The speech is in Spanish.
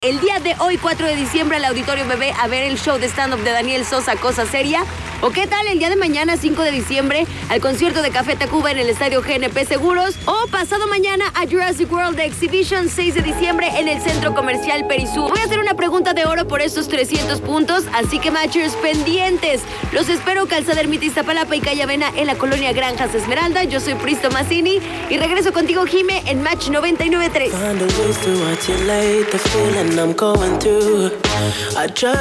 El día de hoy, 4 de diciembre, al Auditorio Bebé a ver el show de stand-up de Daniel Sosa, Cosa Seria. ¿O qué tal el día de mañana, 5 de diciembre, al concierto de Café Tacuba en el Estadio GNP Seguros? O pasado mañana a Jurassic World The Exhibition, 6 de diciembre, en el Centro Comercial Perisur. Voy a hacer una pregunta de oro por estos 300 puntos, así que matchers pendientes. Los espero Calzada Ermita Iztapalapa y Calle Avena en la colonia Granjas Esmeralda. Yo soy Pristo Mazzini y regreso contigo, Jime, en Match 99.3.